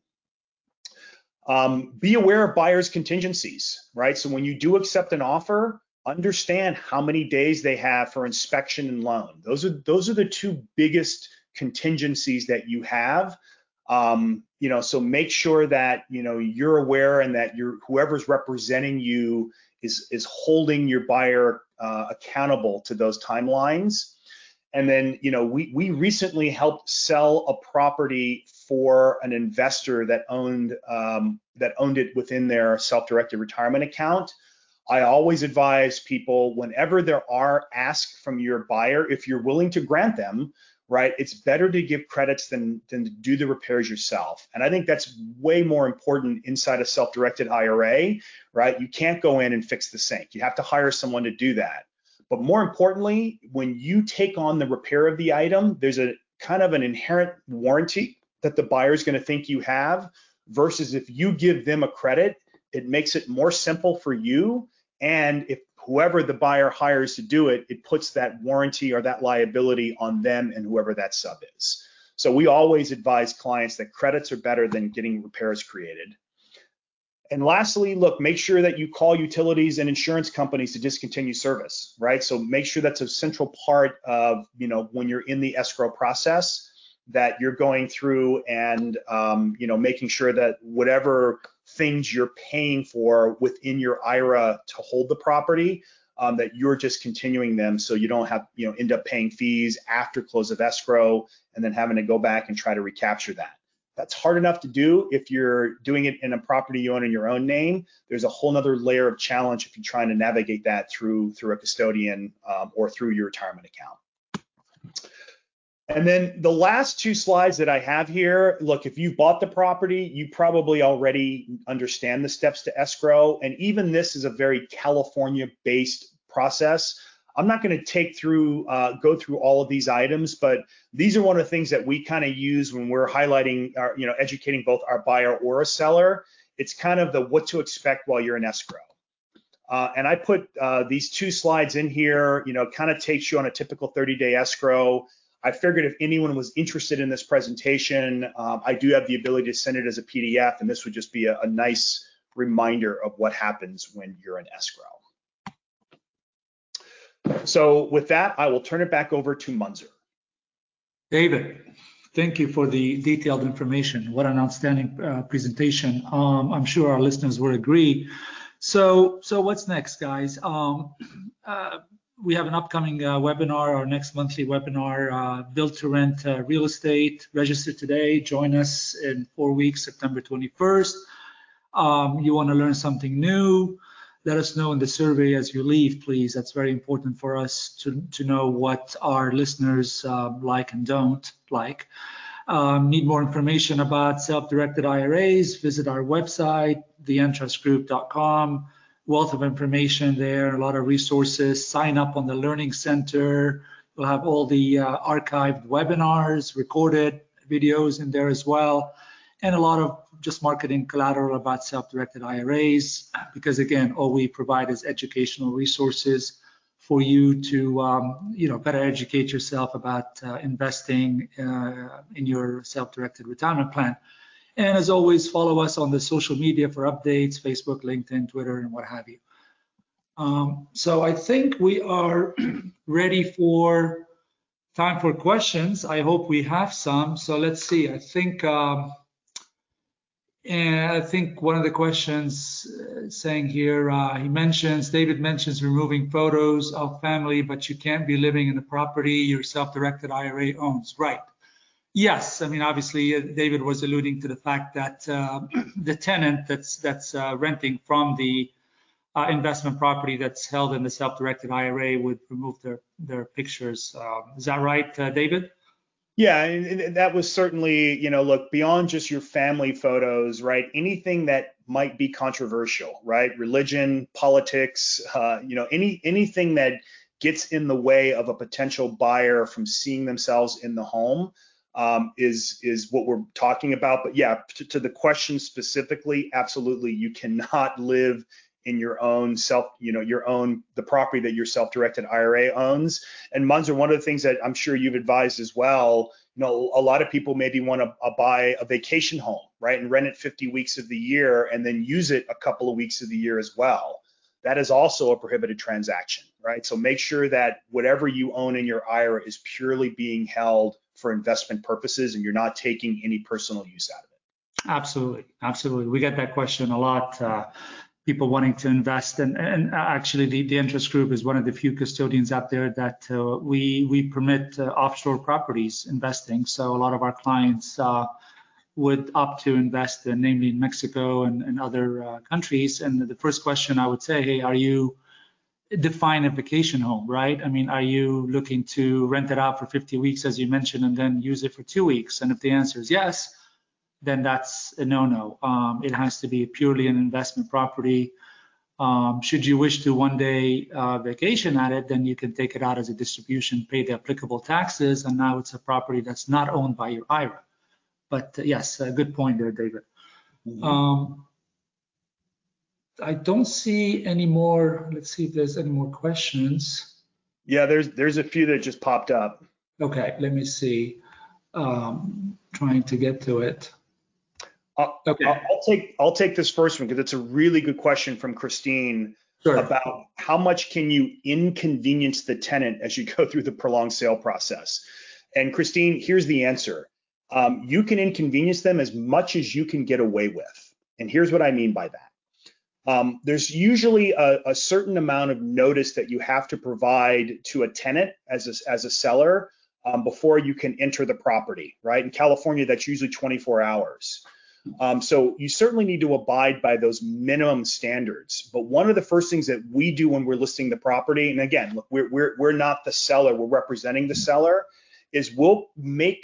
Be aware of buyers' contingencies, right? So when you do accept an offer, understand how many days they have for inspection and loan. Those are the two biggest contingencies that you have. So make sure that you're aware, and that whoever's representing you is holding your buyer accountable to those timelines. And then we recently helped sell a property for an investor that owned it within their self-directed retirement account. I always advise people, whenever there are asks from your buyer, if you're willing to grant them, right, it's better to give credits than to do the repairs yourself. And I think that's way more important inside a self-directed IRA, right? You can't go in and fix the sink. You have to hire someone to do that. But more importantly, when you take on the repair of the item, there's a kind of an inherent warranty that the buyer is going to think you have, versus if you give them a credit, it makes it more simple for you. And if whoever the buyer hires to do it, it puts that warranty or that liability on them and whoever that sub is. So we always advise clients that credits are better than getting repairs created. And lastly, look, make sure that you call utilities and insurance companies to discontinue service, right? So make sure that's a central part of, when you're in the escrow process, that you're going through and, making sure that whatever things you're paying for within your IRA to hold the property, that you're just continuing them, so you don't have, end up paying fees after close of escrow and then having to go back and try to recapture that. That's hard enough to do if you're doing it in a property you own in your own name. There's a whole nother layer of challenge if you're trying to navigate that through a custodian or through your retirement account. And then the last two slides that I have here, look, if you bought the property, you probably already understand the steps to escrow. And even this is a very California-based process. I'm not going to go through all of these items, but these are one of the things that we kind of use when we're highlighting, educating both our buyer or a seller. It's kind of the what to expect while you're in escrow. And I put these two slides in here, kind of takes you on a typical 30-day escrow. I figured if anyone was interested in this presentation, I do have the ability to send it as a PDF, and this would just be a nice reminder of what happens when you're in escrow. So with that, I will turn it back over to Munzer. David, thank you for the detailed information. What an outstanding presentation. I'm sure our listeners will agree. So what's next, guys? We have an upcoming webinar, our next monthly webinar, Build to Rent Real Estate. Register today. Join us in 4 weeks, September 21st. You want to learn something new? Let us know in the survey as you leave, please. That's very important for us to know what our listeners like and don't like. Need more information about self-directed IRAs? Visit our website, theentrustgroup.com. Wealth of information there, a lot of resources. Sign up on the Learning Center. We'll have all the archived webinars, recorded videos in there as well, and a lot of just marketing collateral about self-directed IRAs, because again, all we provide is educational resources for you to better educate yourself about investing in your self-directed retirement plan. And as always, follow us on the social media for updates, Facebook, LinkedIn, Twitter, and what have you. So I think we are ready for time for questions. I hope we have some. So let's see. I think one of the questions saying here, David mentions removing photos of family, but you can't be living in the property your self-directed IRA owns. Right. Yes, I mean, obviously, David was alluding to the fact that the tenant that's renting from the investment property that's held in the self-directed IRA would remove their pictures. Is that right, David? Yeah, and that was certainly, look, beyond just your family photos, right? Anything that might be controversial, right? Religion, politics, anything that gets in the way of a potential buyer from seeing themselves in the home is what we're talking about. But yeah, to the question specifically, absolutely, you cannot live in your own the property that your self-directed IRA owns. And Munzer, one of the things that I'm sure you've advised as well, a lot of people maybe want to buy a vacation home, right, and rent it 50 weeks of the year and then use it a couple of weeks of the year as well. That is also a prohibited transaction, right? So make sure that whatever you own in your IRA is purely being held for investment purposes and you're not taking any personal use out of it. Absolutely, absolutely. We get that question a lot. People wanting to invest, and actually the interest group is one of the few custodians out there that we permit offshore properties investing. So a lot of our clients would opt to invest, namely in Mexico and other countries. And the first question I would say, hey, are you define a vacation home, right? I mean, are you looking to rent it out for 50 weeks, as you mentioned, and then use it for 2 weeks? And if the answer is yes, then that's a no-no. It has to be purely an investment property. Should you wish to one day vacation at it, then you can take it out as a distribution, pay the applicable taxes, and now it's a property that's not owned by your IRA. But yes, a good point there, David. Mm-hmm. I don't see any more. Let's see if there's any more questions. Yeah, there's a few that just popped up. Okay, let me see. Trying to get to it. Okay. I'll take this first one because it's a really good question from Christine. Sure. About how much can you inconvenience the tenant as you go through the prolonged sale process. And Christine, here's the answer. You can inconvenience them as much as you can get away with. And here's what I mean by that. There's usually a certain amount of notice that you have to provide to a tenant as a seller before you can enter the property, right? In California, that's usually 24 hours. So you certainly need to abide by those minimum standards. But one of the first things that we do when we're listing the property, and again, look, we're not the seller, we're representing the seller, is we'll make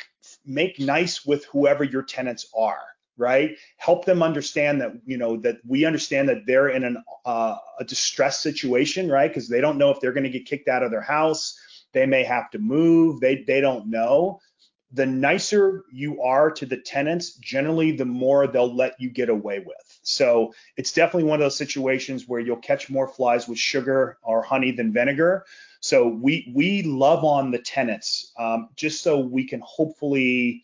nice with whoever your tenants are, right? Help them understand that, that we understand that they're in a distressed situation, right? Because they don't know if they're going to get kicked out of their house. They may have to move. They don't know. The nicer you are to the tenants, generally, the more they'll let you get away with. So it's definitely one of those situations where you'll catch more flies with sugar or honey than vinegar. So we love on the tenants just so we can hopefully,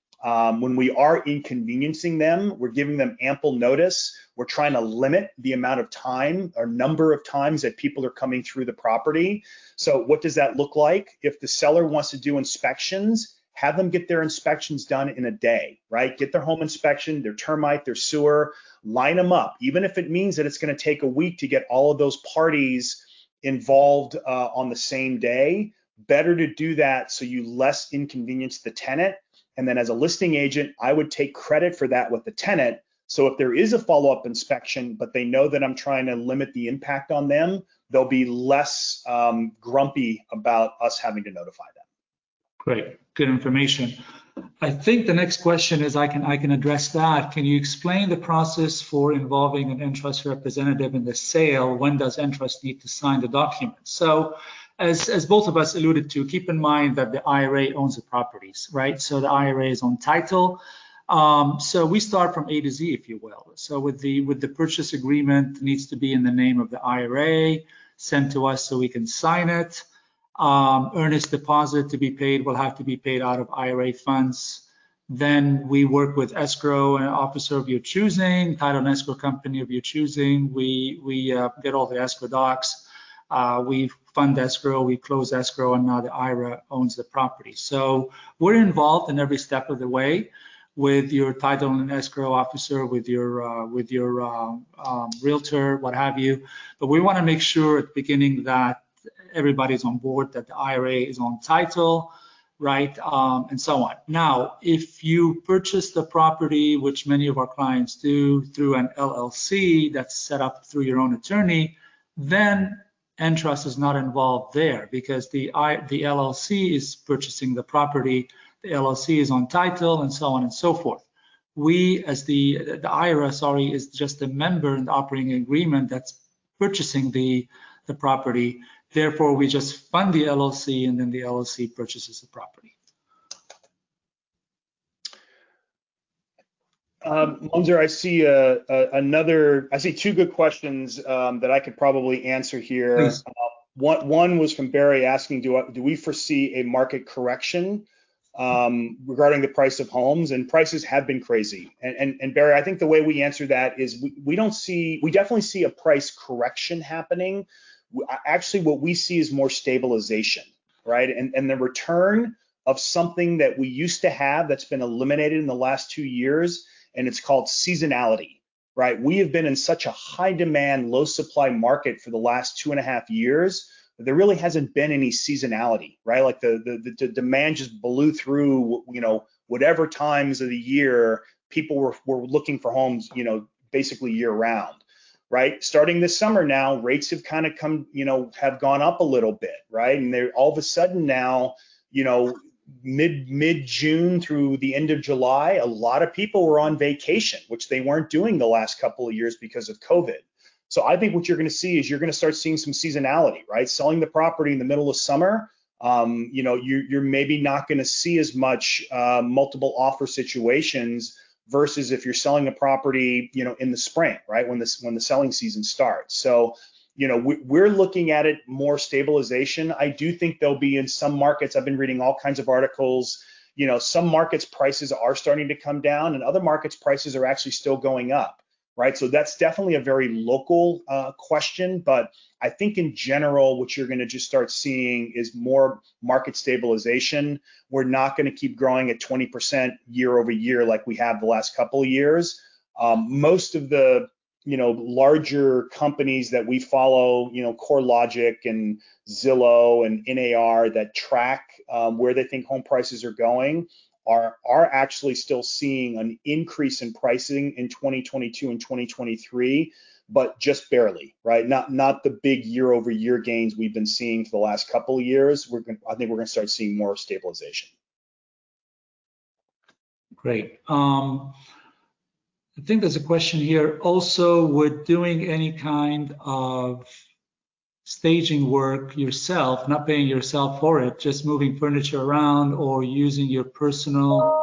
when we are inconveniencing them, we're giving them ample notice. We're trying to limit the amount of time or number of times that people are coming through the property. So what does that look like? If the seller wants to do inspections, have them get their inspections done in a day, right? Get their home inspection, their termite, their sewer, line them up. Even if it means that it's going to take a week to get all of those parties involved on the same day, better to do that so you less inconvenience the tenant. And then as a listing agent, I would take credit for that with the tenant. So if there is a follow-up inspection, but they know that I'm trying to limit the impact on them, they'll be less grumpy about us having to notify them. Great, good information. I think the next question is I can address that. Can you explain the process for involving an Entrust representative in the sale? When does Entrust need to sign the document? So as both of us alluded to, keep in mind that the IRA owns the properties, right? So the IRA is on title. So we start from A to Z, if you will. So with the purchase agreement, it needs to be in the name of the IRA, sent to us so we can sign it. Earnest deposit to be paid will have to be paid out of IRA funds. Then we work with escrow, an officer of your choosing, title and escrow company of your choosing. We get all the escrow docs. We fund escrow, we close escrow, and now the IRA owns the property. So we're involved in every step of the way with your title and escrow officer, with your realtor, what have you. But we want to make sure at the beginning that everybody's on board, that the IRA is on title, right? And so on. Now, if you purchase the property, which many of our clients do through an LLC that's set up through your own attorney, then Entrust is not involved there because the LLC is purchasing the property, the LLC is on title, and so on and so forth. We, as the IRA, sorry, is just a member in the operating agreement that's purchasing the property. Therefore, we just fund the LLC, and then the LLC purchases the property. Munzer, I see I see two good questions that I could probably answer here. One was from Barry asking, do we foresee a market correction regarding the price of homes? And prices have been crazy. And Barry, I think the way we answer that is we definitely see a price correction happening. Actually, what we see is more stabilization, right? And the return of something that we used to have that's been eliminated in the last 2 years, and it's called seasonality, right? We have been in such a high demand, low supply market for the last 2.5 years. There really hasn't been any seasonality, right? Like the demand just blew through, whatever times of the year people were looking for homes, basically year round, right? Starting this summer now, rates have kind of have gone up a little bit, right? And they're all of a sudden now, mid-June through the end of July, a lot of people were on vacation, which they weren't doing the last couple of years because of COVID. So I think what you're going to see is you're going to start seeing some seasonality, right? Selling the property in the middle of summer, you're maybe not going to see as much multiple offer situations versus if you're selling a property, in the spring, right? When the selling season starts. So, we're looking at it more stabilization. I do think there'll be in some markets, I've been reading all kinds of articles, some markets prices are starting to come down and other markets prices are actually still going up, right? So that's definitely a very local question, but I think in general, what you're going to just start seeing is more market stabilization. We're not going to keep growing at 20% year over year like we have the last couple of years. Most of the larger companies that we follow, CoreLogic and Zillow and NAR that track where they think home prices are going are actually still seeing an increase in pricing in 2022 and 2023, but just barely, right? Not the big year over year gains we've been seeing for the last couple of years. I think we're going to start seeing more stabilization. Great. I think there's a question here. Also, would doing any kind of staging work yourself, not paying yourself for it, just moving furniture around or using your personal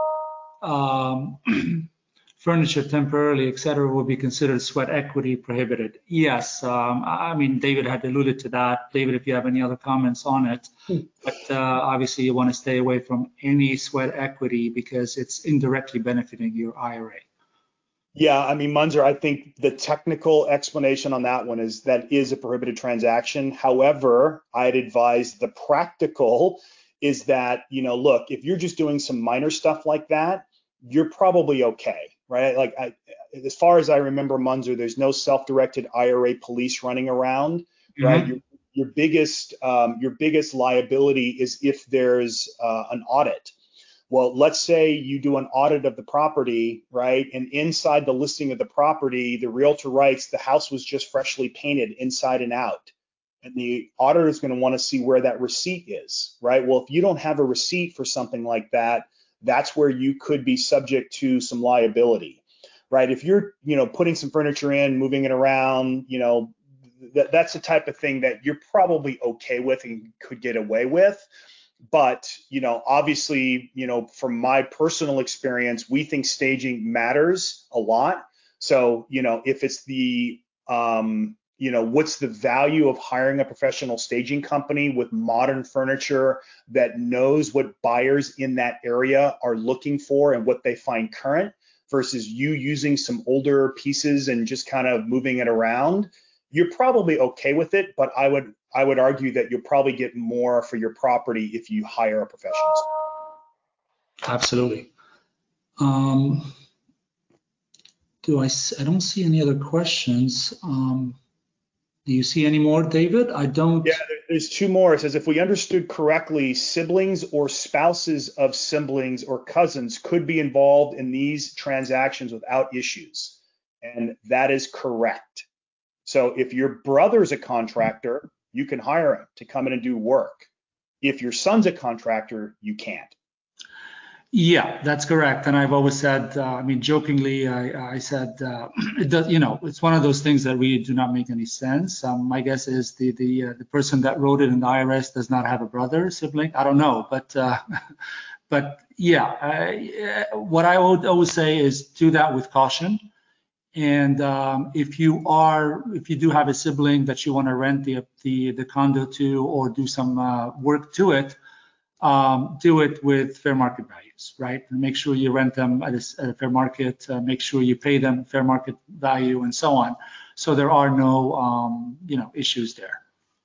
furniture temporarily, etc., will be considered sweat equity prohibited? Yes. I mean, David had alluded to that. David, if you have any other comments on it, but obviously you want to stay away from any sweat equity because it's indirectly benefiting your IRA. Yeah, I mean, Munzer, I think the technical explanation on that one is that is a prohibited transaction. However, I'd advise the practical is that, look, if you're just doing some minor stuff like that, you're probably okay, right? Like, as far as I remember, Munzer, there's no self-directed IRA police running around, right? Mm-hmm. Your biggest liability is if there's an audit. Well, let's say you do an audit of the property, right? And inside the listing of the property, the realtor writes the house was just freshly painted inside and out. And the auditor is going to want to see where that receipt is, right? Well, if you don't have a receipt for something like that, that's where you could be subject to some liability, right? If you're, putting some furniture in, moving it around, that's the type of thing that you're probably okay with and could get away with. But, obviously, from my personal experience, we think staging matters a lot. So, if it's the, what's the value of hiring a professional staging company with modern furniture that knows what buyers in that area are looking for and what they find current versus you using some older pieces and just kind of moving it around, you're probably okay with it, but I would argue that you'll probably get more for your property if you hire a professional. Absolutely. I don't see any other questions. Do you see any more, David? I don't. Yeah, there's two more. It says, if we understood correctly, siblings or spouses of siblings or cousins could be involved in these transactions without issues. And that is correct. So if your brother's a contractor, you can hire him to come in and do work. If your son's a contractor, you can't. Yeah, that's correct. And I've always said, I mean, jokingly, I said, it does, it's one of those things that really do not make any sense. My guess is the person that wrote it in the IRS does not have a brother, sibling. I don't know, but yeah, what I would always say is do that with caution. And if you do have a sibling that you want to rent the condo to or do some work to it, do it with fair market values, right? And make sure you rent them at a fair market, make sure you pay them fair market value and so on. So there are no, issues there.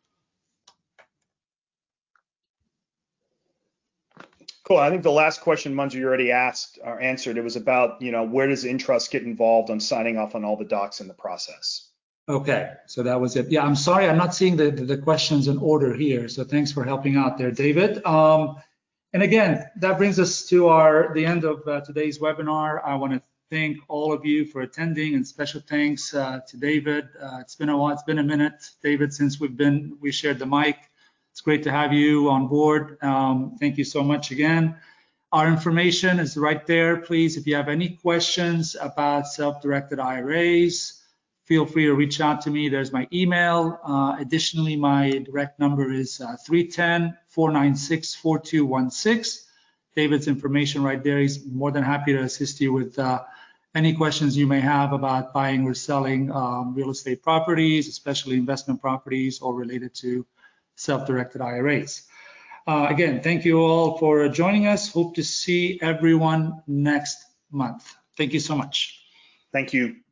Cool. I think the last question, Munzer, you already asked or answered. It was about, where does Intrust get involved on signing off on all the docs in the process? Okay, so that was it. Yeah, I'm sorry, I'm not seeing the questions in order here. So thanks for helping out there, David. And again, that brings us to the end of today's webinar. I want to thank all of you for attending, and special thanks to David. It's been a while, it's been a minute, David, since we shared the mic. It's great to have you on board. Thank you so much again. Our information is right there. Please, if you have any questions about self-directed IRAs, feel free to reach out to me. There's my email. Additionally, my direct number is 310-496-4216. David's information right there. He's more than happy to assist you with any questions you may have about buying or selling real estate properties, especially investment properties or related to self-directed IRAs. Again, thank you all for joining us. Hope to see everyone next month. Thank you so much. Thank you.